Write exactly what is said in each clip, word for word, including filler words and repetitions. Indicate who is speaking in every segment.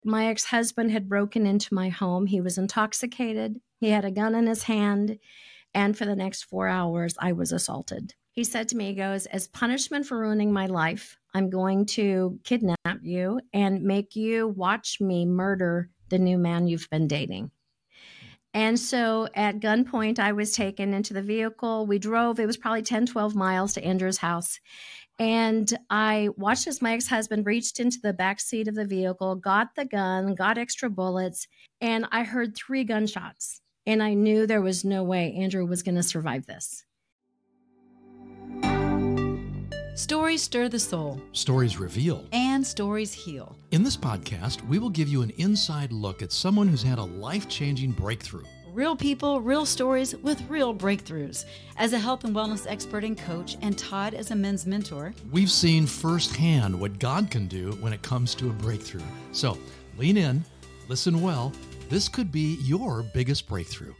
Speaker 1: My ex-husband had broken into my home. He was intoxicated. He had a gun in his hand. And for the next four hours, I was assaulted. He said to me, he goes, as punishment for ruining my life, I'm going to kidnap you and make you watch me murder the new man you've been dating. And so at gunpoint, I was taken into the vehicle. We drove. It was probably ten, twelve miles to Andrew's house. And I watched as my ex-husband reached into the back seat of the vehicle, got the gun, got extra bullets, and I heard three gunshots. And I knew there was no way Andrew was going to survive this.
Speaker 2: Stories stir the soul.
Speaker 3: Stories reveal.
Speaker 2: And stories heal.
Speaker 3: In this podcast, we will give you an inside look at someone who's had a life-changing breakthrough.
Speaker 2: Real people, real stories with real breakthroughs. As a health and wellness expert and coach, and Todd as a men's mentor,
Speaker 3: we've seen firsthand what God can do when it comes to a breakthrough. So lean in, listen well. This could be your biggest breakthrough.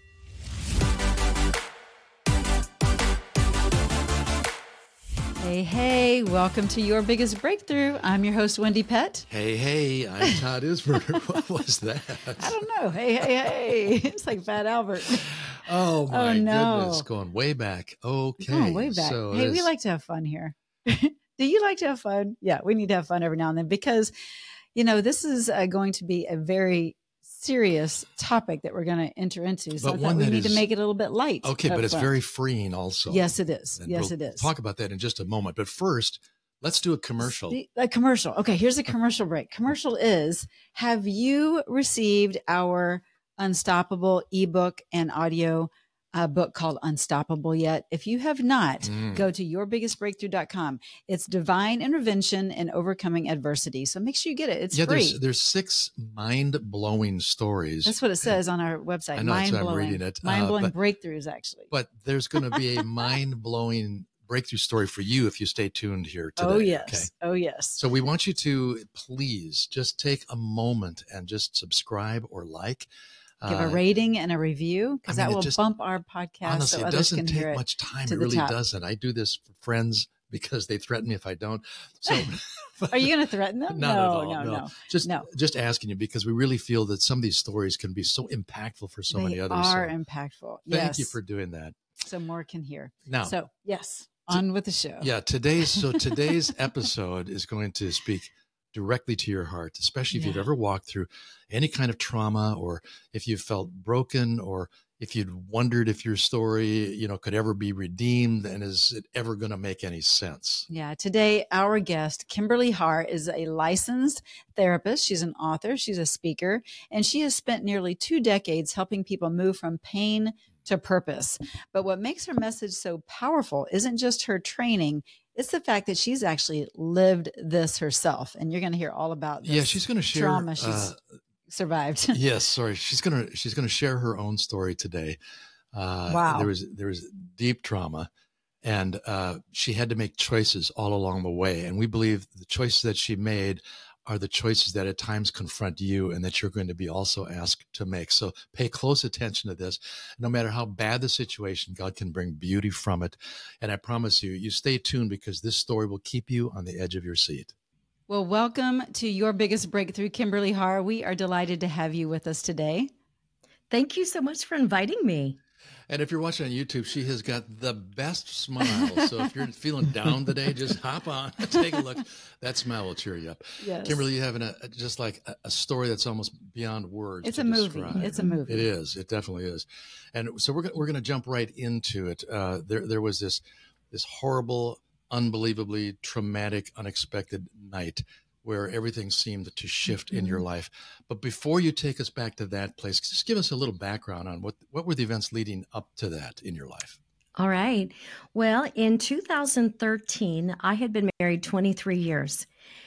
Speaker 2: Hey, hey, welcome to Your Biggest Breakthrough. I'm your host, Wendy Pett.
Speaker 3: Hey, hey, I'm Todd Isberger. What was that?
Speaker 2: I don't know. Hey, hey, hey. It's like Fat Albert.
Speaker 3: Oh, my
Speaker 2: oh, no.
Speaker 3: goodness. Going way back. Okay.
Speaker 2: Going way back.
Speaker 3: So
Speaker 2: hey,
Speaker 3: this...
Speaker 2: we like to have fun here. Do you like to have fun? Yeah, we need to have fun every now and then because, you know, this is uh, going to be a very serious topic that we're going to enter into. So
Speaker 3: but
Speaker 2: I thought
Speaker 3: one
Speaker 2: we
Speaker 3: that
Speaker 2: need
Speaker 3: is,
Speaker 2: to make it a little bit light.
Speaker 3: Okay, but it's
Speaker 2: front.
Speaker 3: very freeing also.
Speaker 2: Yes, it is.
Speaker 3: And
Speaker 2: yes,
Speaker 3: we'll
Speaker 2: it is.
Speaker 3: Talk about that in just a moment. But first, let's do a commercial.
Speaker 2: A commercial. Okay, here's a commercial break. Commercial is, have you received our Unstoppable ebook and audio uh, book called Unstoppable yet? If you have not, mm. go to your biggest breakthrough dot com. It's divine intervention and overcoming adversity. So make sure you get it. It's
Speaker 3: yeah,
Speaker 2: free.
Speaker 3: There's, there's six mind-blowing stories.
Speaker 2: That's what it says on our website.
Speaker 3: I know,
Speaker 2: mind
Speaker 3: that's
Speaker 2: blowing.
Speaker 3: I'm reading it.
Speaker 2: Mind-blowing
Speaker 3: uh, but,
Speaker 2: breakthroughs, actually.
Speaker 3: But there's going to be a mind-blowing breakthrough story for you if you stay tuned here today.
Speaker 2: Oh, yes.
Speaker 3: Okay?
Speaker 2: Oh, yes.
Speaker 3: So we want you to please just take a moment and just subscribe or like.
Speaker 2: Give a rating and a review because I mean, that will just, bump our podcast
Speaker 3: honestly,
Speaker 2: so
Speaker 3: it
Speaker 2: others
Speaker 3: doesn't
Speaker 2: can hear
Speaker 3: take
Speaker 2: it
Speaker 3: much time.
Speaker 2: It
Speaker 3: really
Speaker 2: top.
Speaker 3: doesn't. I do this for friends because they threaten me if I don't. So,
Speaker 2: are you going to threaten them?
Speaker 3: Not
Speaker 2: no,
Speaker 3: at all,
Speaker 2: no,
Speaker 3: no,
Speaker 2: no.
Speaker 3: Just,
Speaker 2: no.
Speaker 3: just asking you because we really feel that some of these stories can be so impactful for so
Speaker 2: they
Speaker 3: many others.
Speaker 2: They are
Speaker 3: so
Speaker 2: impactful.
Speaker 3: Thank
Speaker 2: yes.
Speaker 3: you for doing that.
Speaker 2: So more can hear.
Speaker 3: Now,
Speaker 2: so yes, on with the show.
Speaker 3: Yeah, today's so today's episode is going to speak directly to your heart, especially if yeah. you've ever walked through any kind of trauma, or if you've felt broken, or if you'd wondered if your story, you know, could ever be redeemed, and is it ever going to make any sense?
Speaker 2: Yeah. Today, our guest, Kimberly Harr, is a licensed therapist. She's an author. She's a speaker, and she has spent nearly two decades helping people move from pain to purpose. But what makes her message so powerful isn't just her training. It's the fact that she's actually lived this herself. And you're going to hear all about this
Speaker 3: yeah, she's going to share
Speaker 2: trauma she's
Speaker 3: uh,
Speaker 2: survived.
Speaker 3: yes, sorry. She's going to she's going to share her own story today. Uh,
Speaker 2: wow.
Speaker 3: There was there was deep trauma, and uh, she had to make choices all along the way. And we believe the choices that she made are the choices that at times confront you and that you're going to be also asked to make. So pay close attention to this. No matter how bad the situation, God can bring beauty from it. And I promise you, you stay tuned because this story will keep you on the edge of your seat.
Speaker 2: Well, welcome to Your Biggest Breakthrough, Kimberly Harr. We are delighted to have you with us today.
Speaker 1: Thank you so much for inviting me.
Speaker 3: And if you're watching on YouTube, she has got the best smile. So if you're feeling down today, just hop on, take a look. That smile will cheer you up.
Speaker 2: Yes.
Speaker 3: Kimberly, you have an, a, just like a, a story that's almost beyond words.
Speaker 2: It's
Speaker 3: to
Speaker 2: a movie.
Speaker 3: describe.
Speaker 2: It's a movie.
Speaker 3: It is. It definitely is. And so we're we're going to jump right into it. Uh, there there was this this horrible, unbelievably traumatic, unexpected night where everything seemed to shift mm-hmm. in your life. But before you take us back to that place, just give us a little background on what, what were the events leading up to that in your life?
Speaker 1: All right. Well, in two thousand thirteen, I had been married twenty-three years.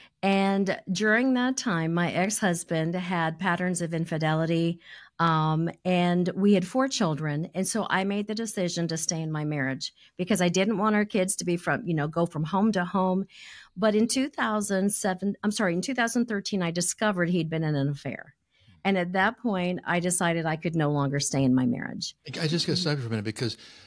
Speaker 1: And during that time, my ex-husband had patterns of infidelity, um, and we had four children. And so I made the decision to stay in my marriage because I didn't want our kids to be from, you know, go from home to home. But in two thousand seven, I'm sorry, in two thousand thirteen, I discovered he'd been in an affair. And at that point, I decided I could no longer stay in my marriage.
Speaker 3: I just got to stop you for a minute because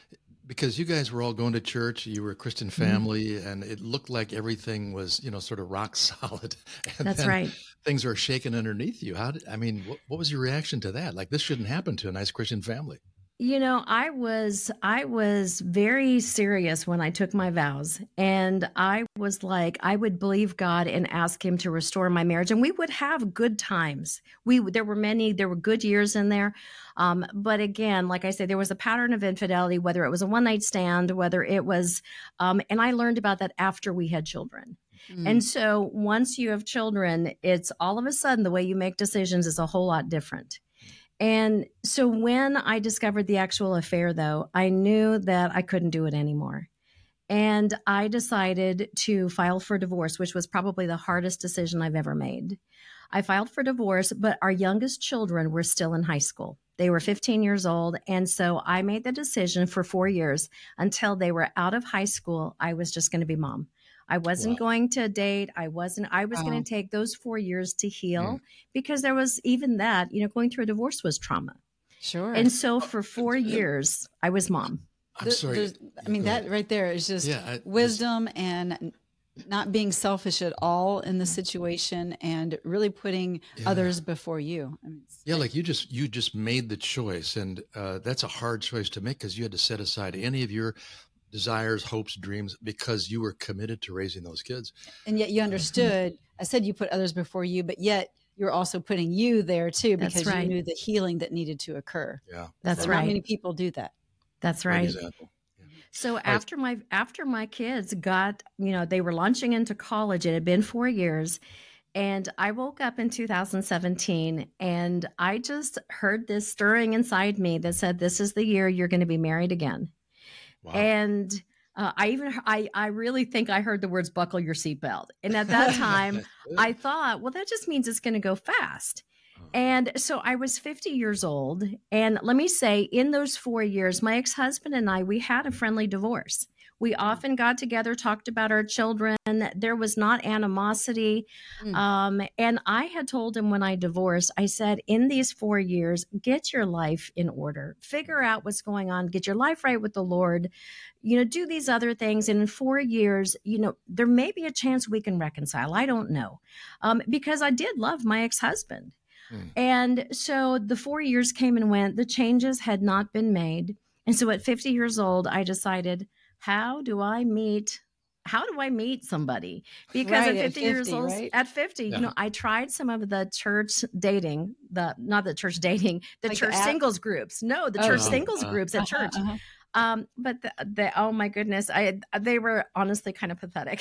Speaker 3: because you guys were all going to church, you were a Christian family, mm-hmm. and it looked like everything was, you know, sort of rock solid. And
Speaker 1: That's
Speaker 3: then
Speaker 1: right.
Speaker 3: things are shaking underneath you. How did, I mean, what, what was your reaction to that? Like, this shouldn't happen to a nice Christian family.
Speaker 1: You know, I was I was very serious when I took my vows, and I was like, I would believe God and ask him to restore my marriage, and we would have good times. We there were many, there were good years in there. Um, but again, like I said, there was a pattern of infidelity, whether it was a one night stand, whether it was, um, and I learned about that after we had children. Mm. And so once you have children, it's all of a sudden the way you make decisions is a whole lot different. And so when I discovered the actual affair, though, I knew that I couldn't do it anymore. And I decided to file for divorce, which was probably the hardest decision I've ever made. I filed for divorce, but our youngest children were still in high school. They were fifteen years old. And so I made the decision for four years until they were out of high school. I was just going to be mom. I wasn't wow. going to date. I wasn't, I was wow. going to take those four years to heal mm. because there was even that, you know, going through a divorce was trauma.
Speaker 2: Sure.
Speaker 1: And so for four years, I was mom.
Speaker 3: I'm sorry.
Speaker 2: I mean, that right there is just yeah, I, wisdom this... and not being selfish at all in the situation and really putting yeah. others before you. I mean,
Speaker 3: yeah. Like you just, you just made the choice, and uh, that's a hard choice to make because you had to set aside any of your desires, hopes, dreams, because you were committed to raising those kids.
Speaker 2: And yet you understood, I said you put others before you, but yet you're also putting you there too, because right. you knew the healing that needed to occur.
Speaker 3: Yeah.
Speaker 1: That's
Speaker 2: so
Speaker 1: right.
Speaker 2: Not many people do that.
Speaker 1: That's right. Example. Yeah. So All after right. my, after my kids got, you know, they were launching into college, it had been four years. And I woke up in two thousand seventeen and I just heard this stirring inside me that said, this is the year you're going to be married again. Wow. And uh, I even, I, I really think I heard the words, buckle your seatbelt. And at that time, I thought, well, that just means it's going to go fast. And so I was fifty years old. And let me say, in those four years, my ex-husband and I, we had a friendly divorce. We often got together, talked about our children. There was not animosity. Mm. Um, and I had told him when I divorced, I said, in these four years, get your life in order, figure out what's going on, get your life right with the Lord, you know, do these other things. And in four years, you know, there may be a chance we can reconcile. I don't know. Um, because I did love my ex-husband. Mm. And so the four years came and went. The changes had not been made. And so at fifty years old, I decided, how do I meet, how do I meet somebody? Because right, at fifty, at fifty years old, right? at fifty, yeah. you know, I tried some of the church dating, the, not the church dating, the like church the singles groups. No, the oh, church oh, singles uh, groups at uh-huh, church. Uh-huh. Um, but the, the, oh my goodness, I, they were honestly kind of pathetic.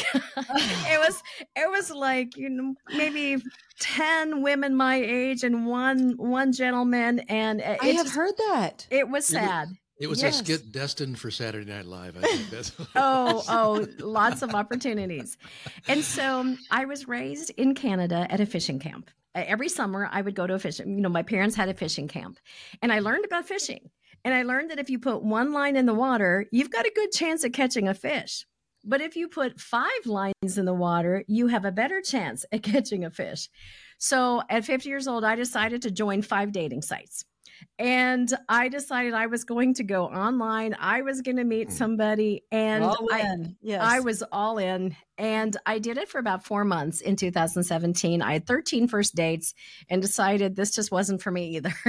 Speaker 1: it was, it was like, you know, maybe ten women my age and one, one gentleman. And it,
Speaker 2: I have just, heard that.
Speaker 1: It was sad.
Speaker 3: It was yes. a skit destined for Saturday Night Live. I think that's
Speaker 1: oh, oh, lots of opportunities. And so I was raised in Canada at a fishing camp. Every summer I would go to a fishing, you know, my parents had a fishing camp and I learned about fishing. And I learned that if you put one line in the water, you've got a good chance at catching a fish. But if you put five lines in the water, you have a better chance at catching a fish. So at fifty years old, I decided to join five dating sites. And I decided I was going to go online. I was going to meet somebody, and I, yes. I was all in. And I did it for about four months in two thousand seventeen. I had thirteen first dates and decided this just wasn't for me either.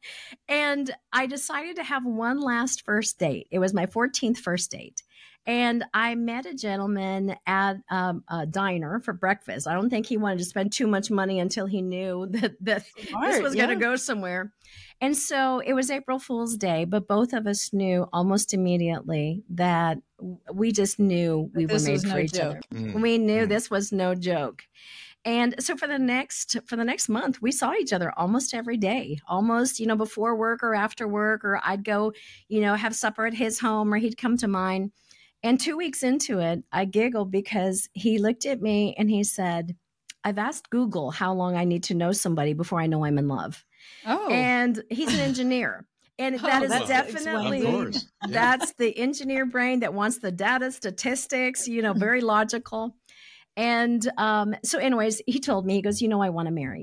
Speaker 1: And I decided to have one last first date. It was my fourteenth first date. And I met a gentleman at um, a diner for breakfast. I don't think he wanted to spend too much money until he knew that, that Smart, this was yeah. going to go somewhere. And so it was April Fool's Day, but both of us knew almost immediately that we just knew we were made for no each joke. other. Mm. We knew mm. this was no joke. And so for the next for the next month, we saw each other almost every day, almost, you know, before work or after work, or I'd go, you know, have supper at his home or he'd come to mine. And two weeks into it, I giggled because he looked at me and he said, I've asked Google how long I need to know somebody before I know I'm in love. Oh. And he's an engineer. And oh, that is definitely, yeah. that's the engineer brain that wants the data, statistics, you know, very logical. And um, so anyways, he told me, he goes, you know, I want to marry you.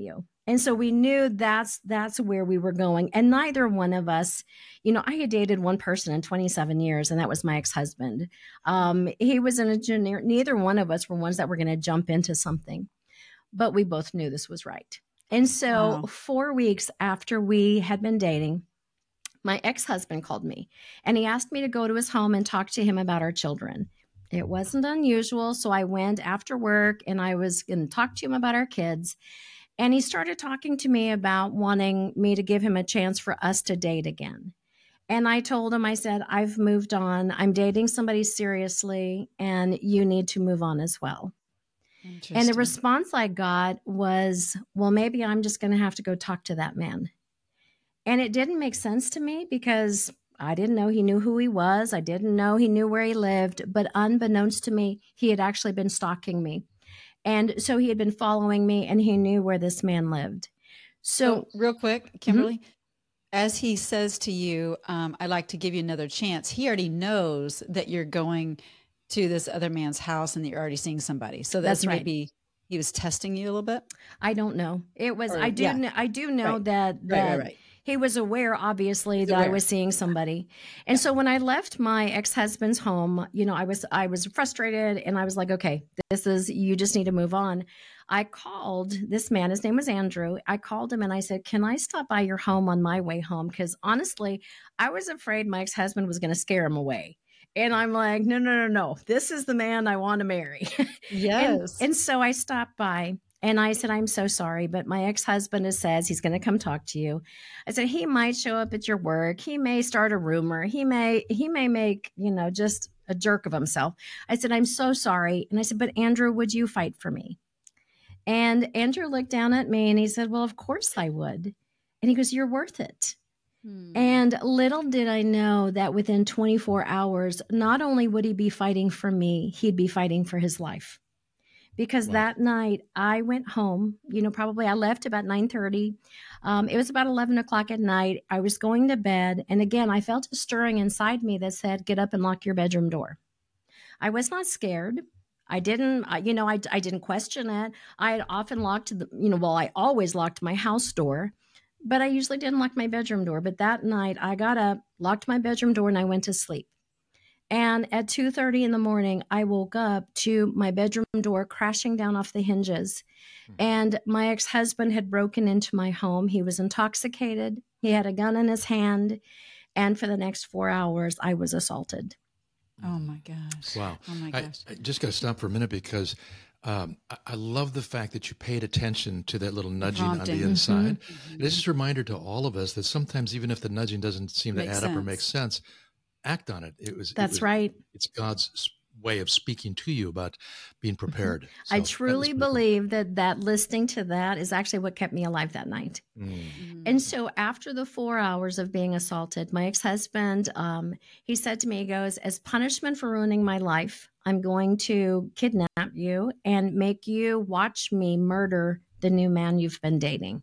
Speaker 1: And so we knew that's that's where we were going. And neither one of us, you know, I had dated one person in twenty-seven years, and that was my ex-husband. Um, he was an engineer. Neither one of us were ones that were going to jump into something, but we both knew this was right. And so
Speaker 2: Wow.
Speaker 1: four weeks after we had been dating, my ex-husband called me and he asked me to go to his home and talk to him about our children. It wasn't unusual. So I went after work and I was going to talk to him about our kids. And he started talking to me about wanting me to give him a chance for us to date again. And I told him, I said, I've moved on. I'm dating somebody seriously, and you need to move on as well. And the
Speaker 2: Interesting.
Speaker 1: response I got was, well, maybe I'm just going to have to go talk to that man. And it didn't make sense to me because I didn't know he knew who he was. I didn't know he knew where he lived. But unbeknownst to me, he had actually been stalking me. And so he had been following me and he knew where this man lived. So,
Speaker 2: So real quick, Kimberly, as he says to you, um, I'd like to give you another chance. He already knows that you're going to this other man's house and that you're already seeing somebody. So that's,
Speaker 1: That's right.
Speaker 2: maybe he was testing you a little bit.
Speaker 1: I don't know. It was,
Speaker 2: Or-
Speaker 1: I do,
Speaker 2: yeah.
Speaker 1: kn- I do know
Speaker 2: Right.
Speaker 1: that,
Speaker 2: Right,
Speaker 1: that
Speaker 2: right, right.
Speaker 1: he was aware, obviously,
Speaker 2: He's
Speaker 1: that I
Speaker 2: aware.
Speaker 1: was seeing somebody. And so when I left my ex-husband's home, you know, I was, I was frustrated and I was like, okay, this is, you just need to move on. I called this man, his name was Andrew. I called him and I said, can I stop by your home on my way home? Because honestly, I was afraid my ex-husband was going to scare him away. And I'm like, no, no, no, no. This is the man I want to marry. and,
Speaker 2: Yes.
Speaker 1: and so I stopped by and I said, I'm so sorry, but my ex-husband says he's going to come talk to you. I said, he might show up at your work. He may start a rumor. He may, he may make, you know, just a jerk of himself. I said, I'm so sorry. And I said, but Andrew, would you fight for me? And Andrew looked down at me and he said, well, of course I would. And he goes, you're worth it.
Speaker 2: Hmm.
Speaker 1: And little did I know that within twenty-four hours, not only would he be fighting for me, he'd be fighting for his life. Because
Speaker 3: Wow.
Speaker 1: that night I went home, you know, probably I left about nine thirty. Um, it was about eleven o'clock at night. I was going to bed. And again, I felt a stirring inside me that said, get up and lock your bedroom door. I was not scared. I didn't, I- you know, I, I didn't question it. I had often locked the, you know, well, I always locked my house door, but I usually didn't lock my bedroom door. But that night I got up, locked my bedroom door, and I went to sleep. And at two thirty in the morning, I woke up to my bedroom door crashing down off the hinges. And my ex-husband had broken into my home. He was intoxicated. He had a gun in his hand. And for the next four hours, I was assaulted.
Speaker 2: Oh my gosh.
Speaker 3: Wow.
Speaker 2: Oh my
Speaker 3: I,
Speaker 2: gosh.
Speaker 3: I just got to stop for a minute because um, I, I love the fact that you paid attention to that little nudging on
Speaker 2: Prompting.
Speaker 3: the inside. And it's just a reminder to all of us that sometimes, even if the nudging doesn't seem to
Speaker 2: Makes
Speaker 3: add up or
Speaker 2: sense.
Speaker 3: make sense, act on it. It was. it
Speaker 1: That's
Speaker 3: was-
Speaker 1: right.
Speaker 3: It's God's s- way of speaking to you about being prepared.
Speaker 1: I
Speaker 3: So that was
Speaker 1: truly
Speaker 3: pretty cool.
Speaker 1: believe that that listening to that is actually what kept me alive that night.
Speaker 3: Mm.
Speaker 2: Mm-hmm.
Speaker 1: And so after the four hours of being assaulted, my ex-husband, um, he said to me, he goes, as punishment for ruining my life, I'm going to kidnap you and make you watch me murder the new man you've been dating.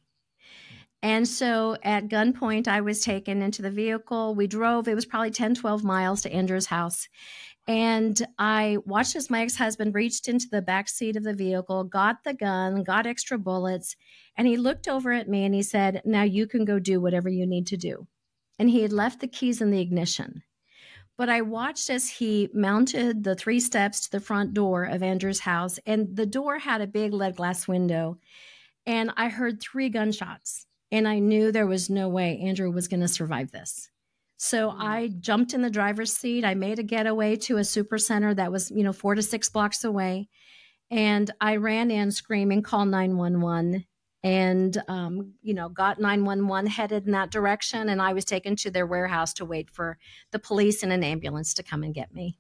Speaker 1: And so at gunpoint, I was taken into the vehicle. We drove, it was probably ten, twelve miles to Andrew's house. And I watched as my ex-husband reached into the back seat of the vehicle, got the gun, got extra bullets, and he looked over at me and he said, now you can go do whatever you need to do. And he had left the keys in the ignition. But I watched as he mounted the three steps to the front door of Andrew's house, and the door had a big lead glass window. And I heard three gunshots, and I knew there was no way Andrew was going to survive this. So
Speaker 2: Mm.
Speaker 1: I jumped in the driver's seat. I made a getaway to a super center that was, you know, four to six blocks away. And I ran in screaming, call nine one one. And, um, you know, got nine one one, headed in that direction. And I was taken to their warehouse to wait for the police and an ambulance to come and get me.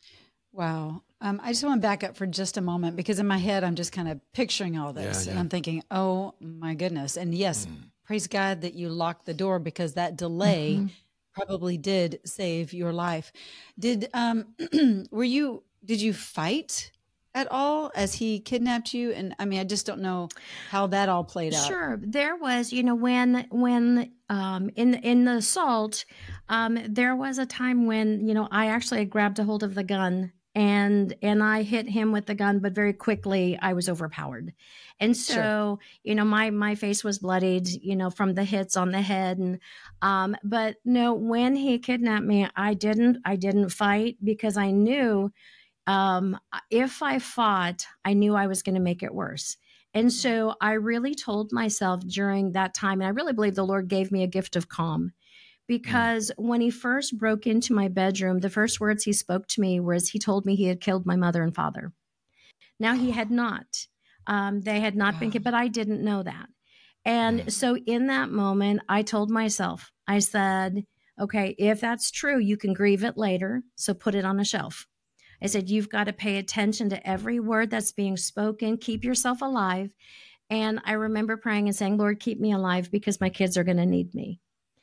Speaker 2: Wow. Um, I just want to back up for just a moment because in my head, I'm just kind of picturing all this
Speaker 3: Yeah,
Speaker 2: and
Speaker 3: yeah.
Speaker 2: I'm thinking, oh my goodness. And yes,
Speaker 3: Mm.
Speaker 2: praise God that you locked the door because that delay
Speaker 1: Mhm.
Speaker 2: probably did save your life. Did, um, were you, did you fight at all as he kidnapped you? And I mean, I just don't know how that all played out.
Speaker 1: Sure. There was, you know, when when um, in in the assault, um, there was a time when, you know, I actually grabbed a hold of the gun and and I hit him with the gun, but very quickly I was overpowered. And so,
Speaker 2: Sure.
Speaker 1: you know, my my face was bloodied, you know, from the hits on the head. And um, but no, when he kidnapped me, I didn't I didn't fight because I knew um, if I fought, I knew I was going to make it worse. And so I really told myself during that time, and I really believe the Lord gave me a gift of calm, because when he first broke into my bedroom, the first words he spoke to me was he told me he had killed my mother and father. Now, he had not. Um, they had not been,
Speaker 2: Wow.
Speaker 1: but I didn't know that. And so in that moment, I told myself, I said, okay, if that's true, you can grieve it later. So put it on a shelf. I said, you've got to pay attention to every word that's being spoken. Keep yourself alive. And I remember praying and saying, Lord, keep me alive because my kids are going to need me.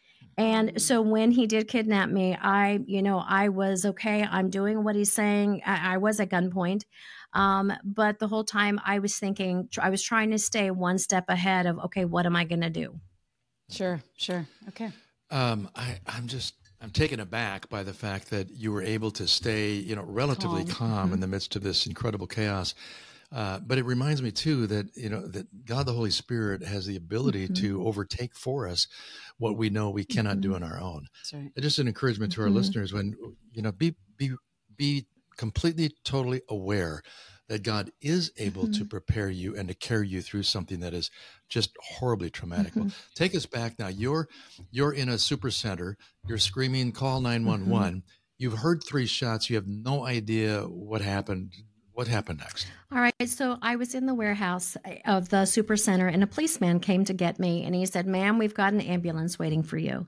Speaker 1: And so when he did kidnap me, I, you know, I was okay. I'm doing what he's saying. I, I was at gunpoint. Um, but the whole time I was thinking, I was trying to stay one step ahead of, okay, what am I going to do?
Speaker 2: Sure, sure. Okay.
Speaker 3: Um, I, I'm just, I'm taken aback by the fact that you were able to stay, you know, relatively
Speaker 2: Calm.
Speaker 3: calm,
Speaker 1: Mm-hmm.
Speaker 3: in the midst of this incredible chaos. Uh, but it reminds me too that, you know, that God, the Holy Spirit, has the ability
Speaker 1: Mm-hmm.
Speaker 3: to overtake for us what we know we cannot
Speaker 1: Mm-hmm.
Speaker 3: do on our own.
Speaker 2: That's right.
Speaker 3: It's just an encouragement to our
Speaker 1: Mm-hmm.
Speaker 3: listeners when, you know, be, be, be completely, totally aware that God is able
Speaker 1: Mm-hmm.
Speaker 3: to prepare you and to carry you through something that is just horribly traumatic.
Speaker 1: Mm-hmm.
Speaker 3: Well, take us back now. You're, you're in a super center. You're screaming, call nine one one.
Speaker 1: Mm-hmm.
Speaker 3: You've heard three shots. You have no idea what happened. What happened next?
Speaker 1: All right. So I was in the warehouse of the super center and a policeman came to get me and he said, ma'am, we've got an ambulance waiting for you.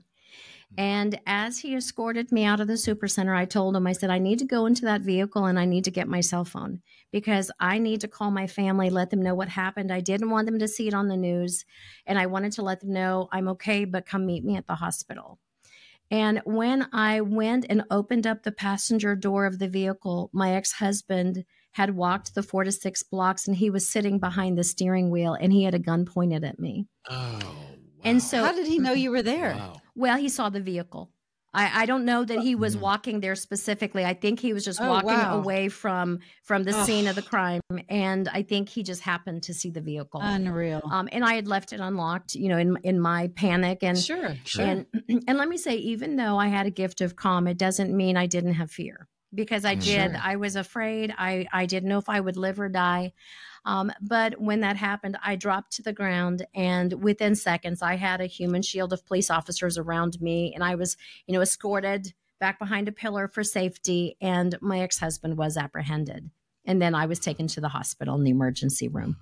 Speaker 1: And as he escorted me out of the super center, I told him, I said, I need to go into that vehicle and I need to get my cell phone because I need to call my family, let them know what happened. I didn't want them to see it on the news. And I wanted to let them know I'm okay, but come meet me at the hospital. And when I went and opened up the passenger door of the vehicle, my ex-husband had walked the four to six blocks and he was sitting behind the steering wheel and he had a gun pointed at me.
Speaker 3: Oh, wow.
Speaker 1: And so,
Speaker 2: How did he know you were there?
Speaker 3: Wow.
Speaker 1: well, he saw the vehicle. I, I don't know that he was
Speaker 3: Mhm.
Speaker 1: walking there specifically. I think he was just
Speaker 2: Oh,
Speaker 1: walking
Speaker 2: wow.
Speaker 1: away from from the
Speaker 2: Oh.
Speaker 1: scene of the crime, and I think he just happened to see the vehicle.
Speaker 2: Unreal.
Speaker 1: Um, and I had left it unlocked, you know, in in my panic. And
Speaker 2: Sure, sure.
Speaker 1: and and let me say, even though I had a gift of calm, it doesn't mean I didn't have fear because I
Speaker 3: Mm.
Speaker 1: did.
Speaker 2: Sure.
Speaker 1: I was afraid. I I didn't know if I would live or die. Um, but when that happened, I dropped to the ground, and within seconds, I had a human shield of police officers around me, and I was, you know, escorted back behind a pillar for safety. And my ex-husband was apprehended, and then I was taken to the hospital in the emergency room.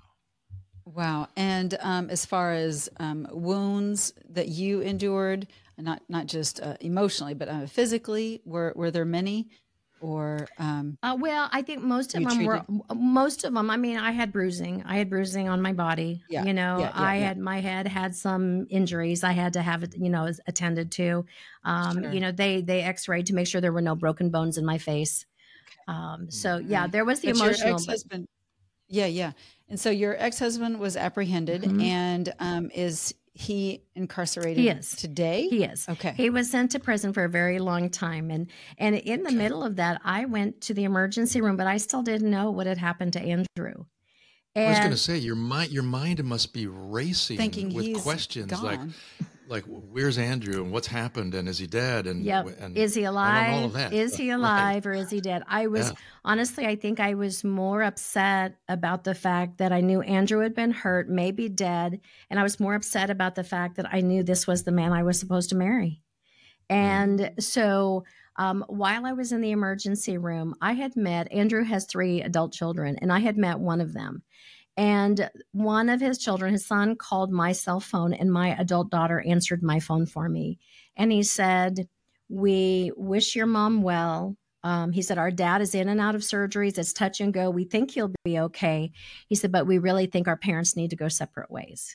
Speaker 2: Wow. And um, as far as um, wounds that you endured, not not just uh, emotionally, but uh, physically, were were there many? Or um,
Speaker 1: Uh, well, I think most of
Speaker 2: You
Speaker 1: them were,
Speaker 2: treated-
Speaker 1: most of them, I mean, I had bruising. I had bruising on my body.
Speaker 2: Yeah,
Speaker 1: You know,
Speaker 2: yeah, yeah,
Speaker 1: I
Speaker 2: yeah.
Speaker 1: had, my head had some injuries I had to have it, you know, attended to. Um,
Speaker 2: Sure.
Speaker 1: You know, they, they x-rayed to make sure there were no broken bones in my face. Um, so yeah,
Speaker 2: Right.
Speaker 1: there was the
Speaker 2: But your
Speaker 1: emotional, but
Speaker 2: ex-husband, yeah, yeah. And so your ex-husband was apprehended,
Speaker 1: Mhm.
Speaker 2: and um, is he incarcerated
Speaker 1: He is.
Speaker 2: today?
Speaker 1: he is.
Speaker 2: Okay.
Speaker 1: He was sent to prison for a very long time. And, and in the
Speaker 3: Okay.
Speaker 1: middle of that, I went to the emergency room, but I still didn't know what had happened to Andrew.
Speaker 3: I was going
Speaker 1: And
Speaker 3: to say your mind, your mind must be racing
Speaker 2: Thinking
Speaker 3: with
Speaker 2: he's
Speaker 3: questions like,
Speaker 2: gone.
Speaker 3: like where's Andrew and what's happened and is he dead and
Speaker 1: Yep.
Speaker 3: and
Speaker 1: Is he
Speaker 3: I don't know all
Speaker 1: alive?
Speaker 3: of that.
Speaker 1: Is he
Speaker 3: Right.
Speaker 1: alive or is he dead? I was
Speaker 3: Yeah.
Speaker 1: honestly, I think I was more upset about the fact that I knew Andrew had been hurt, maybe dead. And I was more upset about the fact that I knew this was the man I was supposed to marry. And so um, while I was in the emergency room, I had met, Andrew has three adult children, and I had met one of them. And one of his children, his son, called my cell phone, and my adult daughter answered my phone for me. And he said, we wish your mom well. Um, he said, our dad is in and out of surgeries. It's touch and go. We think he'll be okay. He said, but we really think our parents need to go separate ways.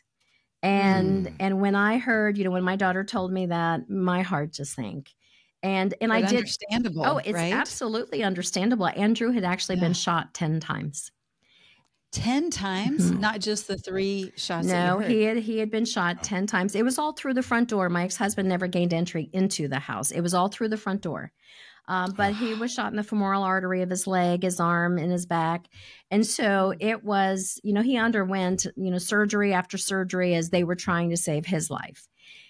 Speaker 1: And
Speaker 3: Mm.
Speaker 1: and when I heard, you know, when my daughter told me that, my heart just sank. And and I
Speaker 2: But
Speaker 1: did.
Speaker 2: understandable.
Speaker 1: Oh, it's
Speaker 2: right?
Speaker 1: absolutely understandable. Andrew had actually
Speaker 2: Yeah.
Speaker 1: been shot ten times.
Speaker 2: ten times,
Speaker 1: Mhm.
Speaker 2: not just the three shots that
Speaker 1: No,
Speaker 2: you heard.
Speaker 1: he had he had been shot ten times. It was all through the front door. My ex-husband never gained entry into the house. It was all through the front door. Um, but he was shot in the femoral artery of his leg, his arm, and his back. And so it was, you know, he underwent, you know, surgery after surgery as they were trying to save his life.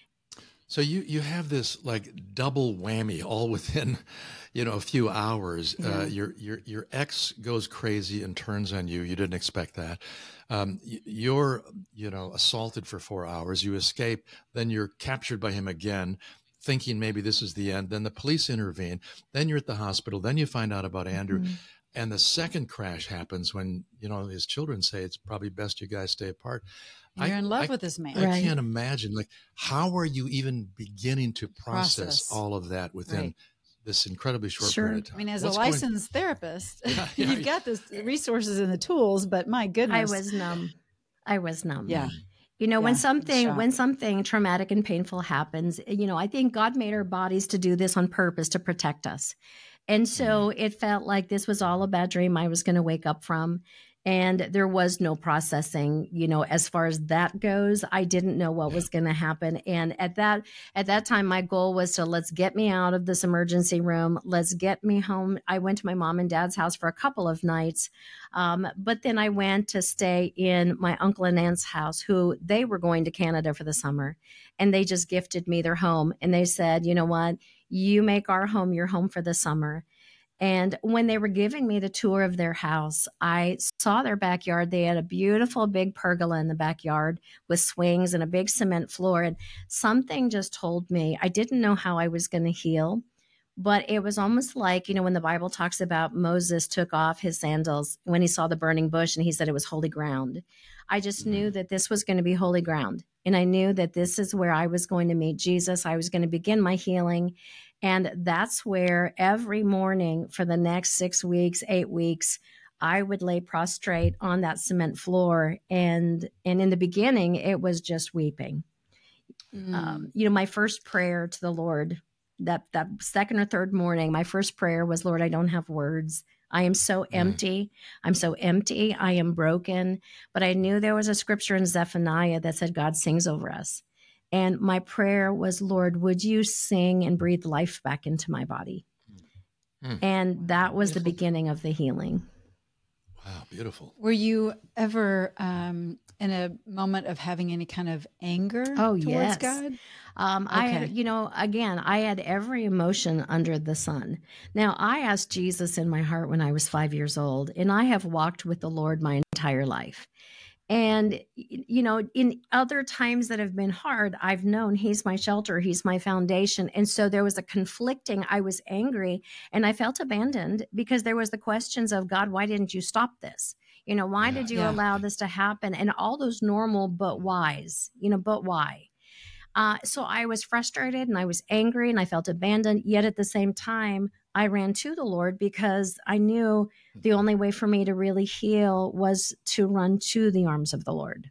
Speaker 3: So you you have this like double whammy all within, you know, a few hours.
Speaker 2: Yeah.
Speaker 3: Uh, your your your ex goes crazy and turns on you. You didn't expect that. Um, y- you're you know assaulted for four hours. You escape. Then you're captured by him again, thinking maybe this is the end. Then the police intervene. Then you're at the hospital. Then you find out about Andrew.
Speaker 1: Mhm.
Speaker 3: And the second crash happens when, you know, his children say it's probably best you guys stay apart.
Speaker 2: And you're
Speaker 3: I-
Speaker 2: in love
Speaker 3: I-
Speaker 2: with this man.
Speaker 3: I
Speaker 1: Right.
Speaker 3: can't imagine, like, how are you even beginning to process,
Speaker 2: Process.
Speaker 3: all of that within
Speaker 2: Right.
Speaker 3: this incredibly short
Speaker 1: Sure.
Speaker 3: period of
Speaker 2: I
Speaker 3: time?
Speaker 2: mean, as
Speaker 3: What's
Speaker 2: a
Speaker 3: going-
Speaker 2: licensed therapist,
Speaker 3: Yeah, yeah.
Speaker 2: you've got the resources and the tools, but my
Speaker 1: I
Speaker 2: goodness.
Speaker 1: was numb. I was numb.
Speaker 2: Yeah.
Speaker 1: You know, when
Speaker 2: Yeah,
Speaker 1: something
Speaker 2: shock.
Speaker 1: when something traumatic and painful happens, you know, I think God made our bodies to do this on purpose to protect us. And so it felt like this was all a bad dream I was going to wake up from. And there was no processing, you know, as far as that goes. I didn't know what was going to happen. And at that at that time, my goal was to let's get me out of this emergency room. Let's get me home. I went to my mom and dad's house for a couple of nights. Um, but then I went to stay in my uncle and aunt's house, who they were going to Canada for the summer. And they just gifted me their home. And they said, you know what? You make our home your home for the summer. And when they were giving me the tour of their house, I saw their backyard. They had a beautiful big pergola in the backyard with swings and a big cement floor. And something just told me, I didn't know how I was going to heal, but it was almost like, you know, when the Bible talks about Moses took off his sandals when he saw the burning bush and he said it was holy ground. I just knew that this was going to be holy ground. And I knew that this is where I was going to meet Jesus. I was going to begin my healing. And that's where every morning for the next six weeks, eight weeks, I would lay prostrate on that cement floor. And, and in the beginning, it was just weeping.
Speaker 2: Mm.
Speaker 1: Um, you know, my first prayer to the Lord, that, that second or third morning, my first prayer was, Lord, I don't have words. I am so empty. I'm so empty. I am broken. But I knew there was a scripture in Zephaniah that said God sings over us. And my prayer was, Lord, would you sing and breathe life back into my body?
Speaker 3: Mm.
Speaker 1: And that was the
Speaker 3: Beautiful.
Speaker 1: beginning of the healing.
Speaker 3: Wow, beautiful.
Speaker 2: Were you ever um, in a moment of having any kind of anger
Speaker 1: Oh,
Speaker 2: towards
Speaker 1: yes.
Speaker 2: God?
Speaker 1: Um, I
Speaker 2: Okay.
Speaker 1: had, you know, again, I had every emotion under the sun. Now, I asked Jesus in my heart when I was five years old, and I have walked with the Lord my entire life. And, y- you know, in other times that have been hard, I've known he's my shelter, he's my foundation. And so there was a conflicting, I was angry and I felt abandoned because there was the questions of, God, why didn't you stop this? You know, why
Speaker 3: Yeah.
Speaker 1: did you
Speaker 2: Yeah.
Speaker 1: allow this to happen? And all those normal but whys, you know, but why? Uh, so I was frustrated and I was angry and I felt abandoned. Yet at the same time, I ran to the Lord because I knew the only way for me to really heal was to run to the arms of the Lord.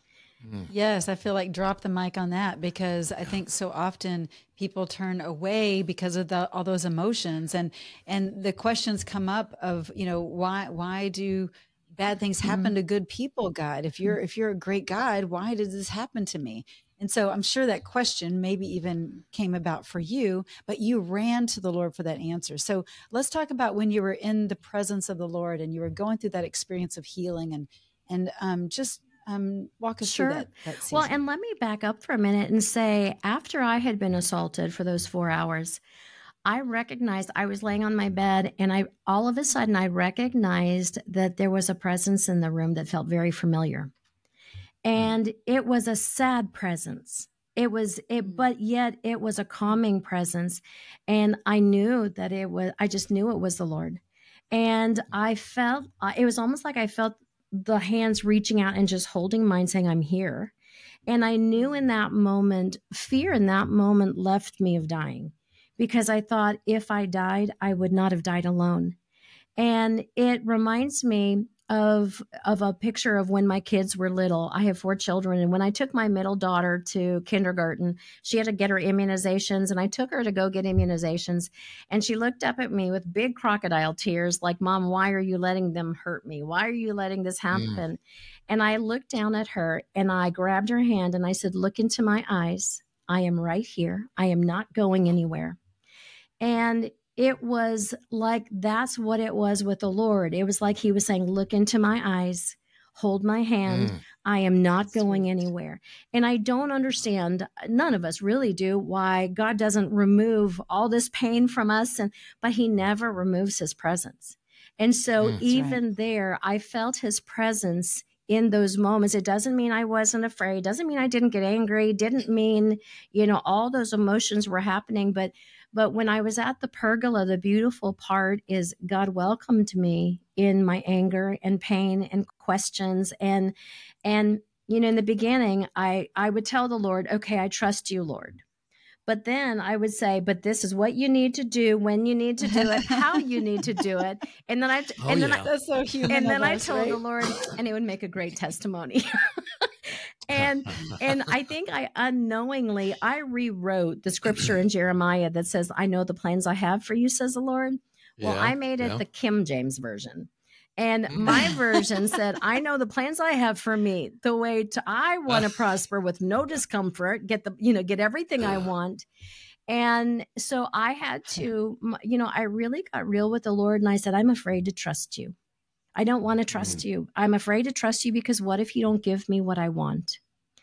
Speaker 3: Mm.
Speaker 2: Yes, I feel like drop the mic on that because I think so often people turn away because of the, all those emotions and and the questions come up of, you know, why why do bad things happen to good people, God? If you're if you're a great God, why did this happen to me? And so I'm sure that question maybe even came about for you, but you ran to the Lord for that answer. So let's talk about when you were in the presence of the Lord and you were going through that experience of healing and and um, just um, walk us
Speaker 1: Sure.
Speaker 2: through that, that season.
Speaker 1: Well, and let me back up for a minute and say, after I had been assaulted for those four hours, I recognized I was laying on my bed and I all of a sudden I recognized that there was a presence in the room that felt very familiar. And it was a sad presence. It was it,
Speaker 2: Mm.
Speaker 1: but yet it was a calming presence. And I knew that it was, I just knew it was the Lord. And I felt, uh, it was almost like I felt the hands reaching out and just holding mine saying, I'm here. And I knew in that moment, fear in that moment left me of dying because I thought if I died, I would not have died alone. And it reminds me of of a picture of when my kids were little. I have four children, and when I took my middle daughter to kindergarten, she had to get her immunizations, and I took her to go get immunizations, and she looked up at me with big crocodile tears like, Mom, why are you letting them hurt me? Why are you letting this happen? Mm. And I looked down at her and I grabbed her hand and I said, look into my eyes. I am right here. I am not going anywhere. And it was like that's what it was with the Lord. It was like he was saying, look into my eyes, hold my hand.
Speaker 3: Mm.
Speaker 1: I am not
Speaker 2: That's
Speaker 1: going
Speaker 2: sweet.
Speaker 1: anywhere. And I don't understand, none of us really do, why God doesn't remove all this pain from us, and but he never removes his presence. And so
Speaker 3: Mm.
Speaker 1: even there, I felt his presence in those moments. It doesn't mean I wasn't afraid, doesn't mean I didn't get angry, didn't mean, you know, all those emotions were happening. But but when I was at the pergola, the beautiful part is God welcomed me in my anger and pain and questions. And and you know, in the beginning, I I would tell the Lord, okay, I trust you, Lord. But then I would say, but this is what you need to do, when you need to do it, how you need to do it. And then I
Speaker 3: Oh,
Speaker 1: and then I
Speaker 3: yeah.
Speaker 2: That's so human
Speaker 1: and
Speaker 2: of
Speaker 1: then I
Speaker 2: us,
Speaker 1: told
Speaker 2: right?
Speaker 1: the Lord, and it would make a great testimony. and and I think I unknowingly I rewrote the scripture in Jeremiah that says, I know the plans I have for you, says the Lord. Well,
Speaker 3: Yeah.
Speaker 1: I made it
Speaker 3: Yeah.
Speaker 1: the Kim James version. And my version said, I know the plans I have for me, the way to I want to prosper with no discomfort, get the, you know, get everything I want. And so I had to, m- you know, I really got real with the Lord, and I said, I'm afraid to trust you. I don't want to trust
Speaker 3: Mm.
Speaker 1: you. I'm afraid to trust you because what if you don't give me what I want?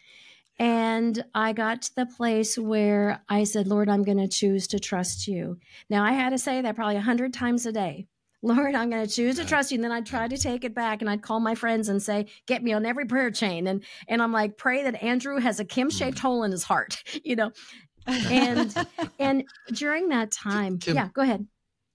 Speaker 1: And I got to the place where I said, Lord, I'm going to choose to trust you. Now, I had to say that probably a hundred times a day. Lord, I'm going to choose to
Speaker 3: Yeah.
Speaker 1: trust you. And then I'd try to take it back, and I'd call my friends and say, get me on every prayer chain. And, and I'm like, pray that Andrew has a Kim-shaped
Speaker 3: Mm.
Speaker 1: hole in his heart, you know? And, and during that time,
Speaker 3: Kim,
Speaker 1: yeah, go ahead.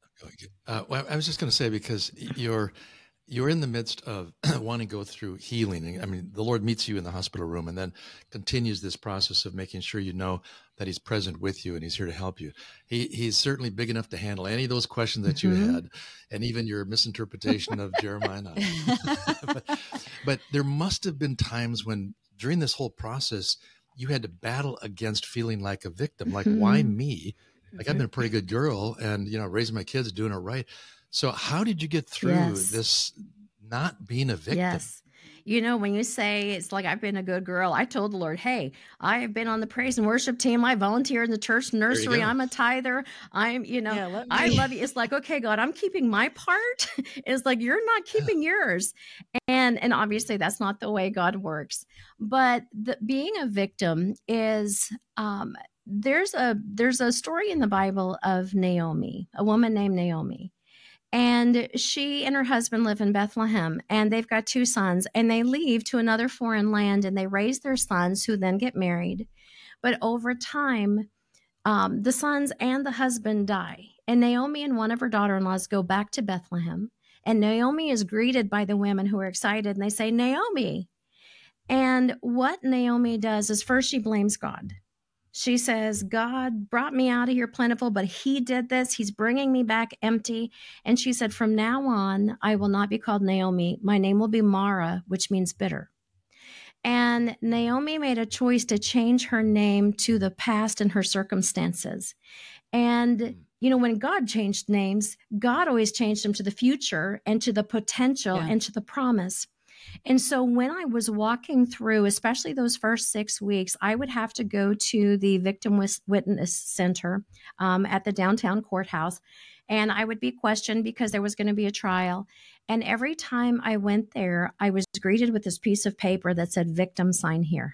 Speaker 3: uh, well, I was just going to say, because you're you're in the midst of wanting to go through healing. I mean, the Lord meets you in the hospital room and then continues this process of making sure you know that he's present with you and he's here to help you. He He's certainly big enough to handle any of those questions that you
Speaker 1: Mhm.
Speaker 3: had, and even your misinterpretation of Jeremiah nine. but, but there must have been times when during this whole process, you had to battle against feeling like a victim. Like, why
Speaker 1: Mhm.
Speaker 3: me? Like, I've been a pretty good girl and, you know, raising my kids, doing it right. So how did you get through
Speaker 1: Yes.
Speaker 3: this not being a victim?
Speaker 1: Yes. You know, when you say it's like I've been a good girl, I told the Lord, hey, I have been on the praise and worship team. I volunteer in the church
Speaker 3: There you
Speaker 1: nursery.
Speaker 3: go.
Speaker 1: I'm a tither. I'm, you know,
Speaker 2: Yeah, let
Speaker 1: I
Speaker 2: me.
Speaker 1: love you. It's like, okay, God, I'm keeping my part. It's like you're not keeping yours. And and obviously that's not the way God works. But the, being a victim is um there's a there's a story in the Bible of Naomi, a woman named Naomi. And she and her husband live in Bethlehem, and they've got two sons, and they leave to another foreign land, and they raise their sons, who then get married. But over time, um, the sons and the husband die. And Naomi and one of her daughter in laws go back to Bethlehem. And Naomi is greeted by the women who are excited, and they say, Naomi. And what Naomi does is first she blames God. She says, God brought me out of here plentiful, but he did this. He's bringing me back empty. And she said, from now on, I will not be called Naomi. My name will be Mara, which means bitter. And Naomi made a choice to change her name to the past and her circumstances. And, you know, when God changed names, God always changed them to the future and to the potential
Speaker 2: Yeah.
Speaker 1: and to the promise. And so when I was walking through, especially those first six weeks, I would have to go to the Victim Witness Center um, at the downtown courthouse. And I would be questioned because there was going to be a trial. And every time I went there, I was greeted with this piece of paper that said, victim sign here.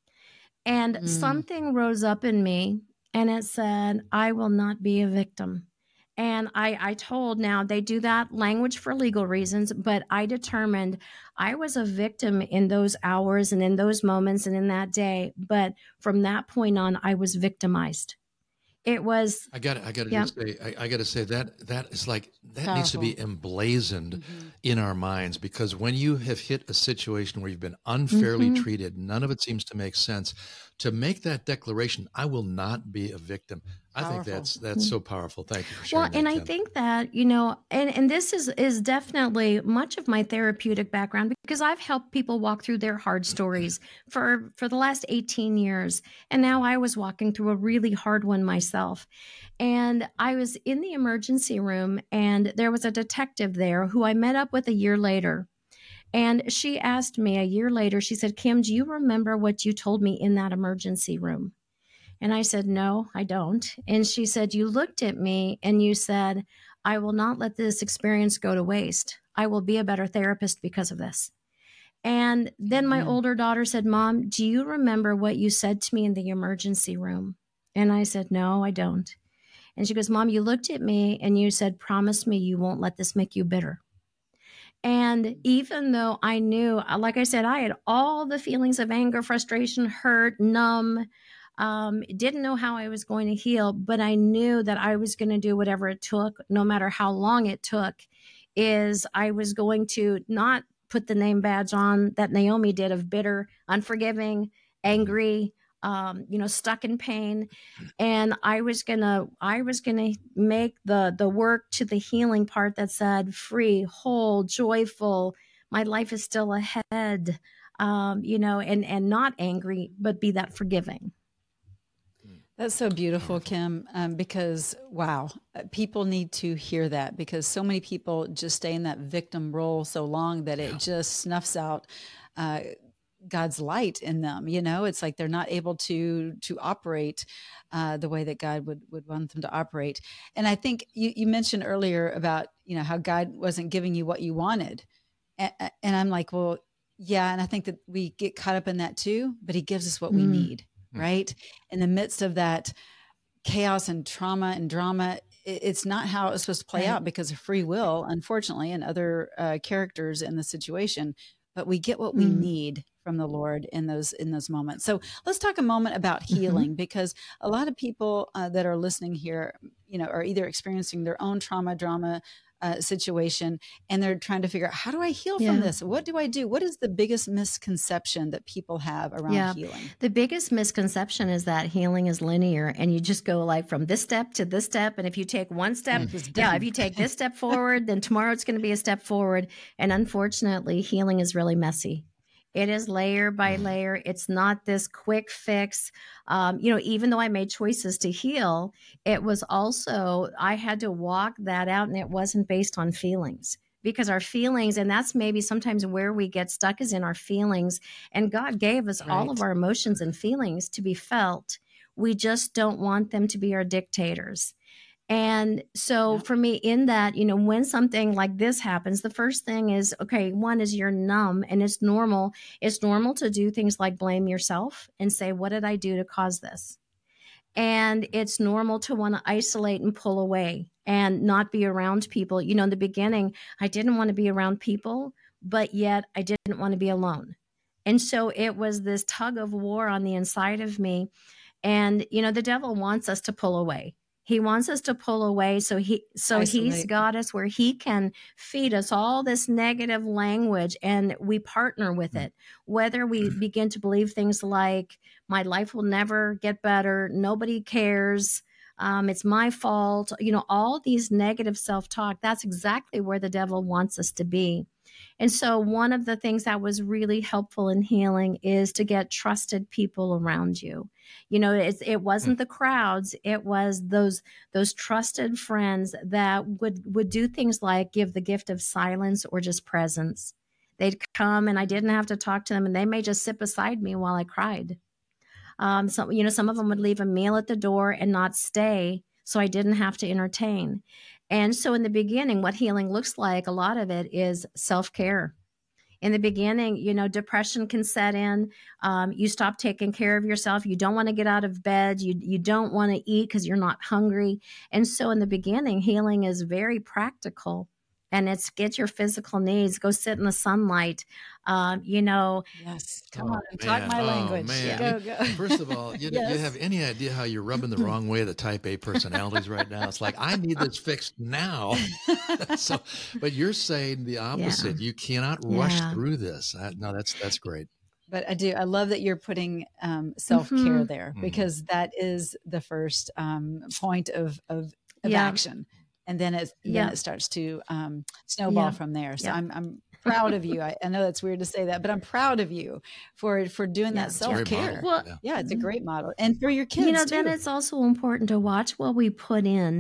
Speaker 1: And
Speaker 2: Mm.
Speaker 1: something rose up in me, and it said, I will not be a victim. And I, I told, now they do that language for legal reasons, but I determined I was a victim in those hours and in those moments and in that day. But from that point on, I was victimized. It was,
Speaker 3: I got I got to
Speaker 1: yeah.
Speaker 3: just say, I, I got to say that that is like, that
Speaker 2: Powerful.
Speaker 3: needs to be emblazoned
Speaker 2: Mm-hmm.
Speaker 3: in our minds, because when you have hit a situation where you've been unfairly
Speaker 1: Mhm.
Speaker 3: treated, none of it seems to make sense. To make that declaration, I will not be a victim. I think
Speaker 2: Powerful.
Speaker 3: that's that's so powerful. Thank you for sharing
Speaker 1: Well,
Speaker 3: that,
Speaker 1: and I
Speaker 3: Kim.
Speaker 1: think that, you know, and, and this is is definitely much of my therapeutic background, because I've helped people walk through their hard stories for, for the last eighteen years. And now I was walking through a really hard one myself. And I was in the emergency room, and there was a detective there who I met up with a year later. And she asked me a year later, she said, Kim, do you remember what you told me in that emergency room? And I said, no, I don't. And she said, you looked at me and you said, I will not let this experience go to waste. I will be a better therapist because of this. And then my
Speaker 2: Amen.
Speaker 1: older daughter said, Mom, do you remember what you said to me in the emergency room? And I said, no, I don't. And she goes, Mom, you looked at me and you said, promise me you won't let this make you bitter. And even though I knew, like I said, I had all the feelings of anger, frustration, hurt, numb, um, didn't know how I was going to heal, but I knew that I was going to do whatever it took, no matter how long it took, is I was going to not put the name badge on that Naomi did of bitter, unforgiving, angry, um, you know, stuck in pain. And I was gonna, I was gonna make the the work to the healing part that said free, whole, joyful. My life is still ahead, um, you know, and and not angry, but be that forgiving.
Speaker 2: That's so beautiful, Kim, um, because, wow, people need to hear that, because so many people just stay in that victim role so long that it yeah. just snuffs out uh, God's light in them. You know, it's like they're not able to to operate uh, the way that God would, would want them to operate. And I think you, you mentioned earlier about, you know, how God wasn't giving you what you wanted. And, and I'm like, well, yeah. And I think that we get caught up in that too, but he gives us what mm. we need. Right? In the midst of that chaos and trauma and drama, it's not how it was supposed to play right. out because of free will, unfortunately, and other uh, characters in the situation. But we get what we mm. need from the Lord in those in those moments. So let's talk a moment about healing, mm-hmm. because a lot of people uh, that are listening here, you know, are either experiencing their own trauma, drama, Uh, situation, and they're trying to figure out, how do I heal yeah. from this? What do I do? What is the biggest misconception that people have around yeah. healing?
Speaker 1: The biggest misconception is that healing is linear and you just go like from this step to this step. And if you take one step, mm, yeah, if you take this step forward, then tomorrow it's going to be a step forward. And unfortunately, healing is really messy. It is layer by layer. It's not this quick fix. Um, you know, even though I made choices to heal, it was also, I had to walk that out, and it wasn't based on feelings, because our feelings, and that's maybe sometimes where we get stuck, is in our feelings. And God gave us right. all of our emotions and feelings to be felt. We just don't want them to be our dictators. And so yeah. for me, in that, you know, when something like this happens, the first thing is, okay, one is you're numb, and it's normal. It's normal to do things like blame yourself and say, what did I do to cause this? And it's normal to want to isolate and pull away and not be around people. You know, in the beginning, I didn't want to be around people, but yet I didn't want to be alone. And so it was this tug of war on the inside of me. And, you know, the devil wants us to pull away. He wants us to pull away. So he, so Isolate. He's got us where he can feed us all this negative language, and we partner with it. Whether we begin to believe things like, my life will never get better, nobody cares, um, it's my fault, you know, all these negative self-talk, that's exactly where the devil wants us to be. And so one of the things that was really helpful in healing is to get trusted people around you. You know, it's, it wasn't the crowds. It was those those trusted friends that would, would do things like give the gift of silence or just presence. They'd come and I didn't have to talk to them, and they may just sit beside me while I cried. Um, so, you know, some of them would leave a meal at the door and not stay, so I didn't have to entertain. And so in the beginning, what healing looks like, a lot of it is self-care. In the beginning, you know, depression can set in. Um, you stop taking care of yourself. You don't want to get out of bed. You, you don't want to eat because you're not hungry. And so in the beginning, healing is very practical. And it's get your physical needs, go sit in the sunlight, um, you know.
Speaker 2: Yes, come
Speaker 3: oh,
Speaker 2: on, talk my
Speaker 3: oh,
Speaker 2: language.
Speaker 3: Man.
Speaker 2: Go, go.
Speaker 3: First of all, you, yes. you have any idea how you're rubbing the wrong way the type A personalities right now? It's like, I need this fixed now. so, but you're saying the opposite. Yeah. You cannot rush yeah. through this. I, no, that's that's great.
Speaker 2: But I do. I love that you're putting um, self-care mm-hmm. there, because mm-hmm. that is the first um, point of, of, of yeah. action. And then it, then yeah. it starts to um, snowball yeah. from there. So yeah. I'm, I'm proud of you. I, I know that's weird to say that, but I'm proud of you for, for doing yeah, that self-care.
Speaker 3: Well,
Speaker 2: yeah. yeah, it's a great model. And for your kids,
Speaker 1: you know,
Speaker 2: too.
Speaker 1: Then it's also important to watch what we put in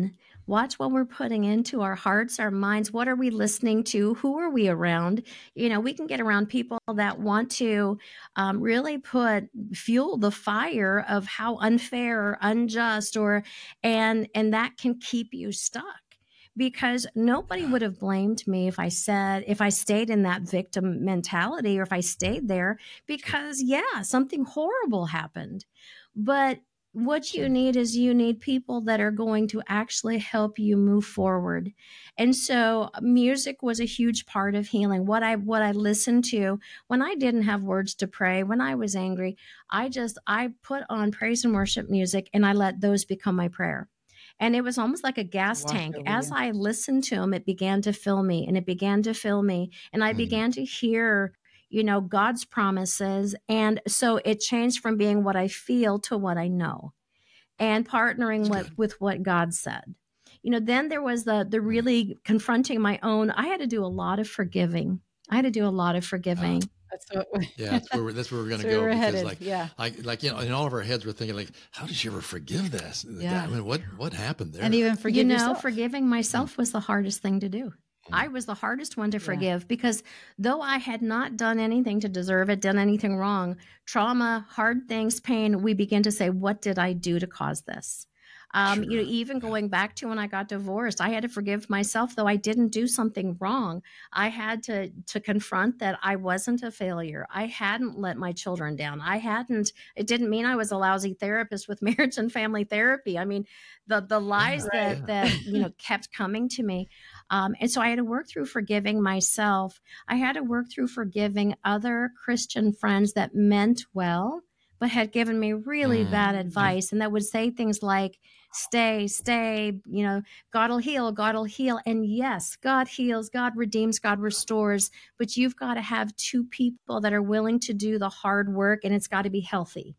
Speaker 1: Watch what we're putting into our hearts, our minds. What are we listening to? Who are we around? You know, we can get around people that want to um, really put fuel the fire of how unfair or unjust, or and and that can keep you stuck. Because nobody
Speaker 3: Yeah.
Speaker 1: would have blamed me if I said, if I stayed in that victim mentality, or if I stayed there, because yeah, something horrible happened. But what you
Speaker 3: Sure.
Speaker 1: need is you need people that are going to actually help you move forward. And so music was a huge part of healing. What I what I listened to when I didn't have words to pray, when I was angry, I just I put on praise and worship music, and I let those become my prayer. And it was almost like a
Speaker 2: To
Speaker 1: gas
Speaker 2: wash
Speaker 1: tank.
Speaker 2: over
Speaker 1: As
Speaker 2: you.
Speaker 1: I listened to them, it began to fill me, and it began to fill me. And I
Speaker 3: Mm.
Speaker 1: began to hear, you know, God's promises. And so it changed from being what I feel to what I know, and partnering
Speaker 3: That's
Speaker 1: with,
Speaker 3: good.
Speaker 1: with what God said. You know, then there was the the
Speaker 3: Mm.
Speaker 1: really confronting my own. I had to do a lot of forgiving. I had to do a lot of
Speaker 3: Ah,
Speaker 1: forgiving.
Speaker 2: That's what
Speaker 3: yeah, that's where we're, that's where we're going
Speaker 2: that's
Speaker 3: to
Speaker 2: where
Speaker 3: go,
Speaker 2: we're
Speaker 3: because
Speaker 2: headed.
Speaker 3: like,
Speaker 2: Yeah.
Speaker 3: like, like, you know, in all of our heads, we're thinking like, how did you ever forgive this? The guy,
Speaker 2: Yeah.
Speaker 3: I mean, what, what happened there?
Speaker 2: And even
Speaker 1: You
Speaker 2: forgive
Speaker 1: know,
Speaker 2: yourself.
Speaker 1: forgiving
Speaker 3: Mm.
Speaker 1: myself was the hardest thing to do. I
Speaker 3: Mm.
Speaker 1: was the hardest one to
Speaker 2: Yeah.
Speaker 1: forgive, because though I had not done anything to deserve it, done anything wrong, trauma, hard things, pain, we begin to say, what did I do to cause this? Um, you know,
Speaker 3: Sure.
Speaker 1: even
Speaker 3: Yeah.
Speaker 1: going back to when I got divorced, I had to forgive myself, though I didn't do something wrong. I had to to confront that I wasn't a failure. I hadn't let my children down. I hadn't. It didn't mean I was a lousy therapist with marriage and family therapy. I mean, the the lies
Speaker 3: Yeah.
Speaker 1: that
Speaker 3: Yeah.
Speaker 1: that you know kept coming to me. Um, and so I had to work through forgiving myself. I had to work through forgiving other Christian friends that meant well, but had given me really
Speaker 3: Mm.
Speaker 1: bad
Speaker 2: Mm.
Speaker 1: advice, and that would say things like, stay, stay, you know, God will heal, God will heal. And yes, God heals, God redeems, God restores, but you've got to have two people that are willing to do the hard work, and it's got to be healthy.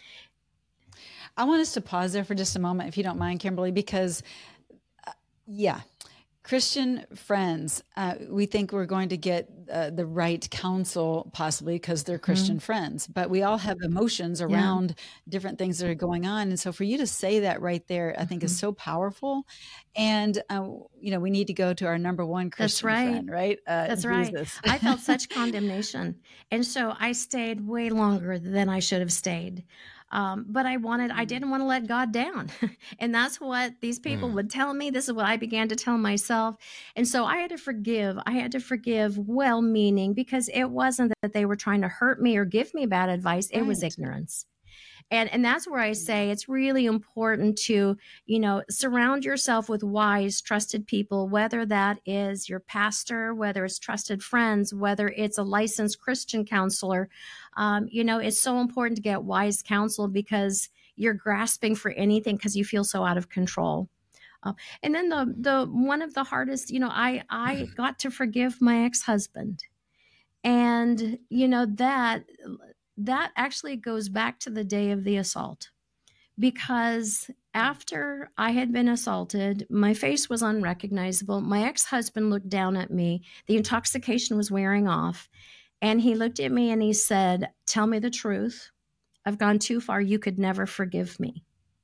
Speaker 2: I want us to pause there for just a moment, if you don't mind, Kimberly, because uh, yeah, Christian friends, uh, we think we're going to get uh, the right counsel, possibly because they're Christian
Speaker 1: Mhm.
Speaker 2: friends, but we all have emotions
Speaker 1: Yeah.
Speaker 2: around different things that are going on. And so for you to say that right there, I think is
Speaker 1: Mhm.
Speaker 2: so powerful. And, uh, you know, we need to go to our number one
Speaker 1: That's
Speaker 2: Christian
Speaker 1: right.
Speaker 2: friend, right? Uh,
Speaker 1: That's right.
Speaker 2: Jesus.
Speaker 1: I felt such condemnation. And so I stayed way longer than I should have stayed. Um, but I wanted, I
Speaker 2: Mm.
Speaker 1: didn't want to let God down. And that's what these people
Speaker 3: Mm.
Speaker 1: would tell me. This is what I began to tell myself. And so I had to forgive. I had to forgive well meaning, because it wasn't that they were trying to hurt me or give me bad advice. It was
Speaker 2: Right.
Speaker 1: ignorance. And, and that's where I
Speaker 2: Yeah.
Speaker 1: say it's really important to, you know, surround yourself with wise, trusted people, whether that is your pastor, whether it's trusted friends, whether it's a licensed Christian counselor. Um, you know, it's so important to get wise counsel, because you're grasping for anything because you feel so out of control. Uh, and then the the one of the hardest, you know, I I got to forgive my ex-husband. And you know that that actually goes back to the day of the assault, because after I had been assaulted, my face was unrecognizable. My ex-husband looked down at me. The intoxication was wearing off, and he looked at me and he said, "Tell me the truth. I've gone too far. You could never forgive me."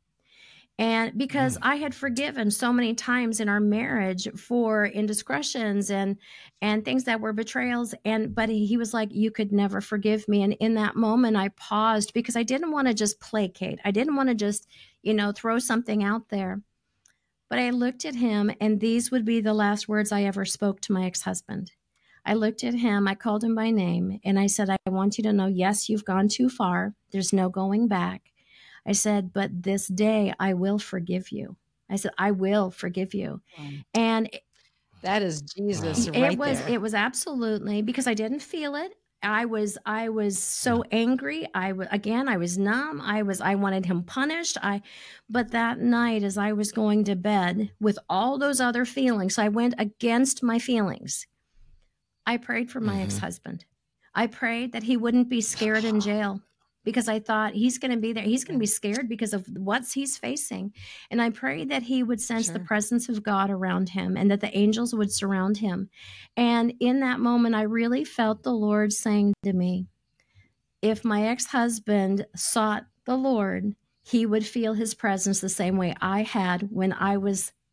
Speaker 1: And because
Speaker 3: Mm.
Speaker 1: I had forgiven so many times in our marriage for indiscretions and and things that were betrayals, and but he, he was like, you could never forgive me. And in that moment I paused, because I didn't want to just placate. I didn't want to just, you know, throw something out there. But I looked at him, and these would be the last words I ever spoke to my ex-husband. I looked at him, I called him by name, and I said, I want you to know, yes, you've gone too far. There's no going back. I said, but this day I will forgive you. I said, I will forgive you.
Speaker 2: Wow.
Speaker 1: And
Speaker 2: That is Jesus
Speaker 3: Wow.
Speaker 1: it
Speaker 2: right
Speaker 1: was,
Speaker 2: there.
Speaker 1: it was absolutely, because I didn't feel it. I was, I was so angry. I was, again, I was numb. I was, I wanted him punished. I, but that night, as I was going to bed with all those other feelings, I went against my feelings. I prayed for my
Speaker 3: Mhm.
Speaker 1: ex-husband. I prayed that he wouldn't be scared in jail, because I thought he's going to be there. He's going to be scared because of what he's facing. And I prayed that he would sense the
Speaker 2: Sure.
Speaker 1: presence of God around him, and that the angels would surround him. And in that moment, I really felt the Lord saying to me, if my ex-husband sought the Lord, he would feel his presence the same way I had when I was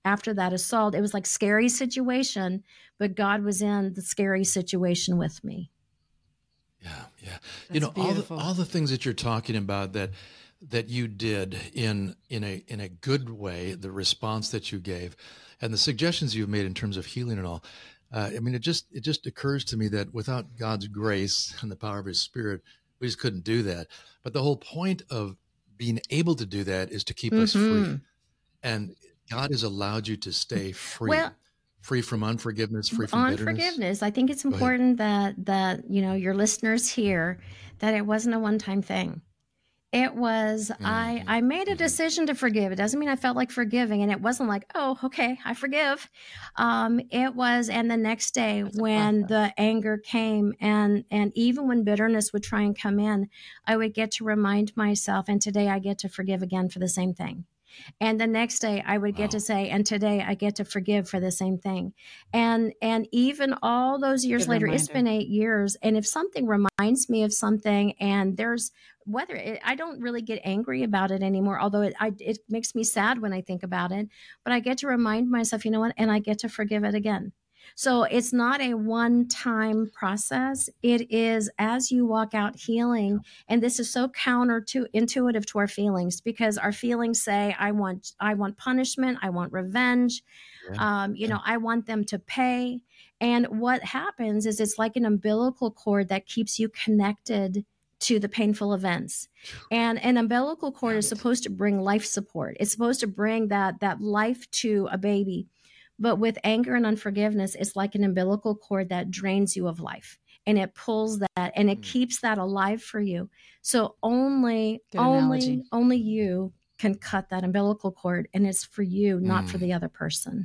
Speaker 1: after that assault. It was like scary situation, but God was in the scary situation with me.
Speaker 3: Yeah, yeah.
Speaker 2: That's
Speaker 3: you know,
Speaker 2: beautiful.
Speaker 3: all the, all the things that you're talking about that that you did in in a in a good way, the response that you gave, and the suggestions you've made in terms of healing and all. Uh, I mean, it just it just occurs to me that without God's grace and the power of His Spirit, we just couldn't do that. But the whole point of being able to do that is to keep mm-hmm. us free, and God has allowed you to stay free.
Speaker 1: Well,
Speaker 3: free from unforgiveness, free from
Speaker 1: unforgiveness.
Speaker 3: bitterness.
Speaker 1: I think it's important that that you know your listeners hear that it wasn't a one-time thing. It was, mm-hmm. I, I made a decision to forgive. It doesn't mean I felt like forgiving. And it wasn't like, oh, okay, I forgive. Um, it was, and the next day when the anger came and, and even when bitterness would try and come in, I would get to remind myself, and today I get to forgive again for the same thing. And the next day I would get wow. to say, and today I get to forgive for the same thing. And and even all those years Good later, reminder. It's been eight years. And if something reminds me of something and there's whether it, I don't really get angry about it anymore, although it I, it makes me sad when I think about it. But I get to remind myself, you know what, and I get to forgive it again. So it's not a one-time process. It is as you walk out healing, and this is so counter to intuitive to our feelings, because our feelings say, I want, I want punishment, I want revenge, yeah. um, you yeah. know, I want them to pay. And what happens is it's like an umbilical cord that keeps you connected to the painful events. And an umbilical cord is supposed to bring life support. It's supposed to bring that that life to a baby. But with anger and unforgiveness, it's like an umbilical cord that drains you of life, and it pulls that and it mm. keeps that alive for you. So only, Good only, analogy. only you can cut that umbilical cord, and it's for you, not mm. for the other person.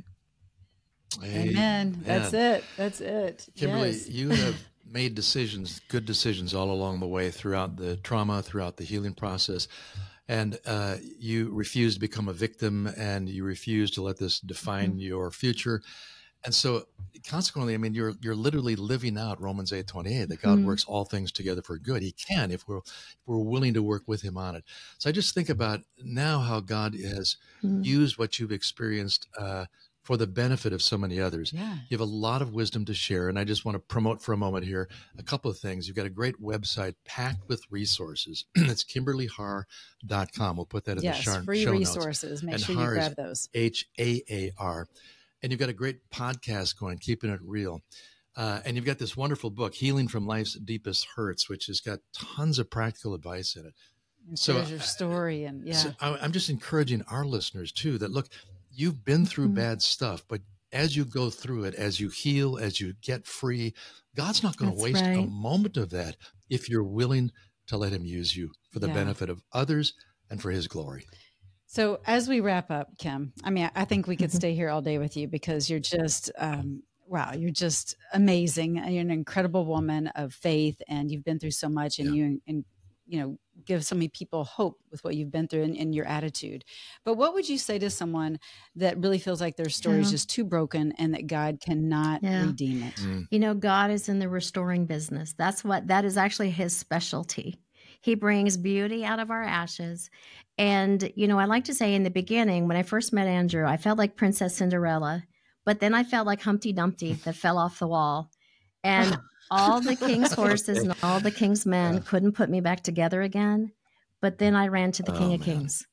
Speaker 2: Amen. Amen. That's it. That's it.
Speaker 3: Kimberly,
Speaker 2: yes.
Speaker 3: you have made decisions, good decisions all along the way throughout the trauma, throughout the healing process. And uh, you refuse to become a victim, and you refuse to let this define mm-hmm. your future. And so consequently, I mean, you're you're literally living out Romans eight twenty-eight, that God mm-hmm. works all things together for good. He can if we're, if we're willing to work with him on it. So I just think about now how God has mm-hmm. used what you've experienced uh, for the benefit of so many others.
Speaker 2: Yeah.
Speaker 3: You have a lot of wisdom to share. And I just want to promote for a moment here a couple of things. You've got a great website packed with resources. It's kimberly har dot com. We'll put that in
Speaker 2: yes,
Speaker 3: the show,
Speaker 2: free
Speaker 3: show
Speaker 2: resources.
Speaker 3: notes.
Speaker 2: Make
Speaker 3: and
Speaker 2: sure
Speaker 3: Har
Speaker 2: you grab those.
Speaker 3: H A A R. And you've got a great podcast going, Keeping It Real. Uh, and you've got this wonderful book, Healing from Life's Deepest Hurts, which has got tons of practical advice in it.
Speaker 2: And so your story. And yeah,
Speaker 3: so I, I'm just encouraging our listeners too, that look, you've been through mm-hmm. bad stuff, but as you go through it, as you heal, as you get free, God's not going to waste right. a moment of that if you're willing to let him use you for the yeah. benefit of others and for his glory.
Speaker 2: So as we wrap up, Kim, I mean, I think we could stay here all day with you because you're just, um, wow, you're just amazing. You're an incredible woman of faith, and you've been through so much, and yeah. you, and, you know, give so many people hope with what you've been through and, and your attitude. But what would you say to someone that really feels like their story is yeah. just too broken and that God cannot yeah. redeem it?
Speaker 1: Mm. You know, God is in the restoring business. That's what, that is actually his specialty. He brings beauty out of our ashes. And, you know, I like to say in the beginning, when I first met Andrew, I felt like Princess Cinderella, but then I felt like Humpty Dumpty that fell off the wall. And all the king's horses and all the king's men yeah. couldn't put me back together again. But then I ran to the oh, King of man. Kings.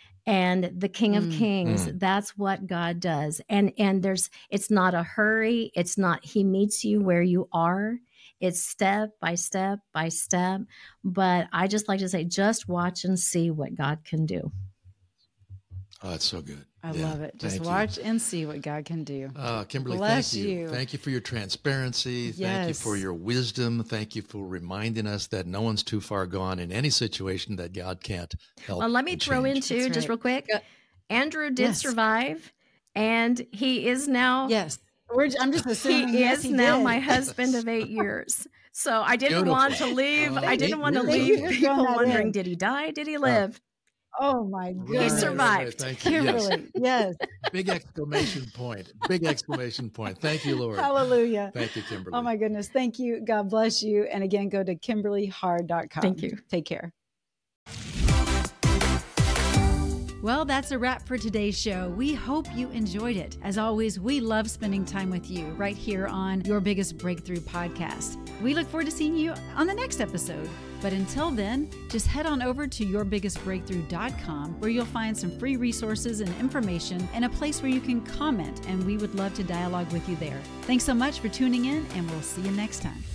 Speaker 1: And the King mm. of Kings, mm. that's what God does. And and there's, it's not a hurry. It's not, he meets you where you are. It's step by step by step. But I just like to say, just watch and see what God can do.
Speaker 3: Oh, that's so good.
Speaker 2: I
Speaker 3: yeah,
Speaker 2: love it. Just watch you. and see what God can do.
Speaker 3: Uh, Kimberly,
Speaker 2: Bless
Speaker 3: thank you.
Speaker 2: you.
Speaker 3: Thank you for your transparency.
Speaker 2: Yes.
Speaker 3: Thank you for your wisdom. Thank you for reminding us that no one's too far gone in any situation that God can't help.
Speaker 1: Well, let me throw
Speaker 3: change.
Speaker 1: in too,
Speaker 2: That's
Speaker 1: just
Speaker 2: right.
Speaker 1: real quick.
Speaker 2: Yeah.
Speaker 1: Andrew did
Speaker 2: yes.
Speaker 1: survive, and he is now.
Speaker 2: Yes. We're, I'm just assuming
Speaker 1: he
Speaker 2: yes,
Speaker 1: is
Speaker 2: he
Speaker 1: now
Speaker 2: did.
Speaker 1: my husband of eight years. So I didn't
Speaker 3: Beautiful.
Speaker 1: want to leave.
Speaker 3: Uh,
Speaker 1: I didn't want to
Speaker 3: years.
Speaker 1: leave people wondering, in. did he die? Did he live?
Speaker 2: Oh my goodness.
Speaker 1: He survived.
Speaker 3: Right, thank you.
Speaker 2: Kimberly, yes.
Speaker 3: yes. Big exclamation point. Big exclamation point. Thank you, Lord.
Speaker 2: Hallelujah.
Speaker 3: Thank you, Kimberly.
Speaker 2: Oh my goodness. Thank you. God bless you. And again, go to kimberly har dot com.
Speaker 1: Thank you.
Speaker 2: Take care. Well, that's a wrap for today's show. We hope you enjoyed it. As always, we love spending time with you right here on Your Biggest Breakthrough podcast. We look forward to seeing you on the next episode. But until then, just head on over to your biggest breakthrough dot com where you'll find some free resources and information and a place where you can comment, and we would love to dialogue with you there. Thanks so much for tuning in, and we'll see you next time.